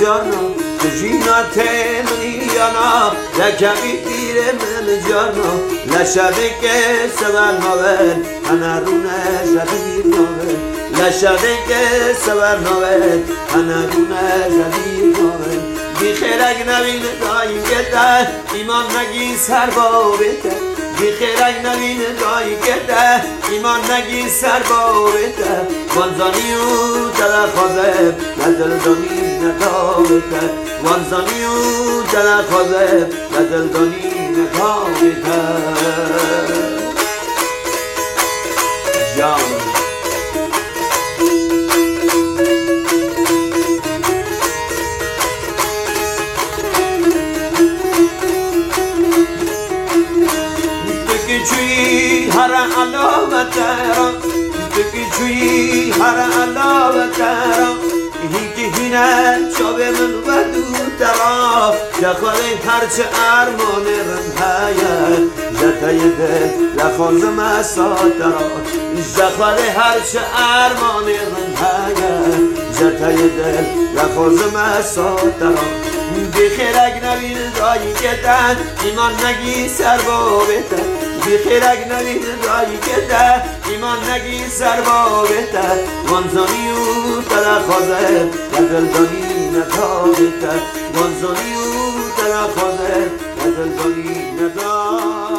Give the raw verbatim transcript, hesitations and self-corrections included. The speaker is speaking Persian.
جانا جینا تمریانا لکبی دیر من جانا لشبه که سبر نوال انا رونه جدیر نوال لشبه که سبر نوال انا رونه جدیر نوال بی خیرک نبین دایی گده ایمان نگی سر با بده بی خیرک نبین دایی گده ایمان نگی سر با بده وانزانی و دل خوازه ندل دانی نکاوته وانزانی و دل خوازه ندل دانی نکاوته جان چوی هر علامت را بگی چوی هر علامت را هیچ هینه چاب من و دورترا جخواه هرچه ارمان رنهایه جتای دل لخوزم اساترا جخواه هرچه ارمان رنهایه جتای دل لخوزم اساترا بی خیرک نبین دایی گدن ایمان نگی سر با بهتر بی خیرک نبین دایی گدن ایمان نگی سر با بهتر وانزانی و تلخوازه ندلدانی نتا بهتر وانزانی و تلخوازه ندلدانی نتا